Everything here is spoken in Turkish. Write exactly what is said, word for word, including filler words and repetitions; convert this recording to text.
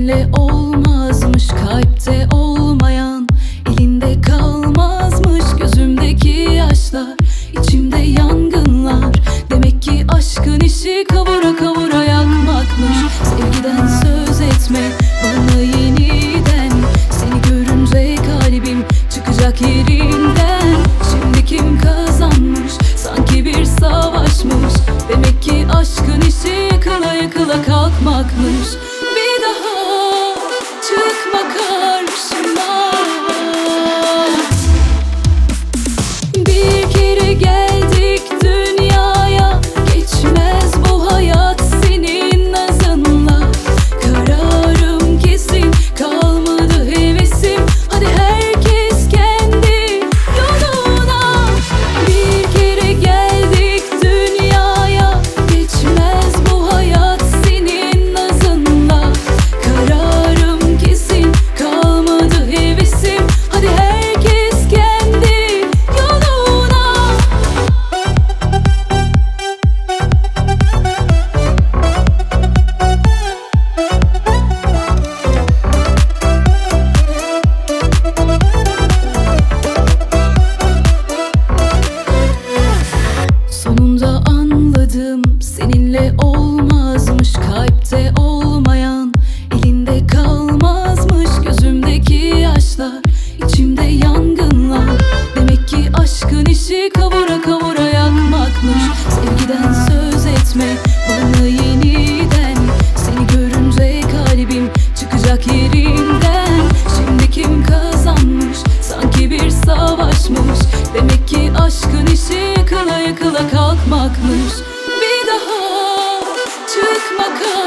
Seninle olmazmış kalpte olmayan, elinde kalmazmış gözümdeki yaşlar, içimde yangınlar. Demek ki aşkın işi kavura kavura yakmakmış. Sevgiden söz etme bana yeniden, seni görünce kalbim çıkacak yerinden. Şimdi kim kazanmış, sanki bir savaşmış. Demek ki aşkın işi yakıla yakıla kalkmakmış. Bir daha çıkma karşıma. Bir kere geldik dünyaya, geçmez bu hayat senin nazınla. Kararım kesin, kalmadı hevesim. Hadi herkes kendi yoluna. Bir kere geldik dünyaya, geçmez bu hayat senin nazınla. Kararım kesin, kalmadı hevesim. Hadi herkes kendi yoluna. Sonunda anladım, seninle olmazmış kalpte olmayan, elinde kalmazmış gözümdeki yaşlar, içimde yangınlar. Demek ki aşkın işi kavura kavura yakmakmış. Sevgiden söz etme bana yeniden, seni görünce kalbim çıkacak yerinden. Şimdi kim kazanmış, sanki bir savaşmış. Demek ki aşkın işi yakıla yakıla kalkmakmış. Bir daha çıkma karşıma.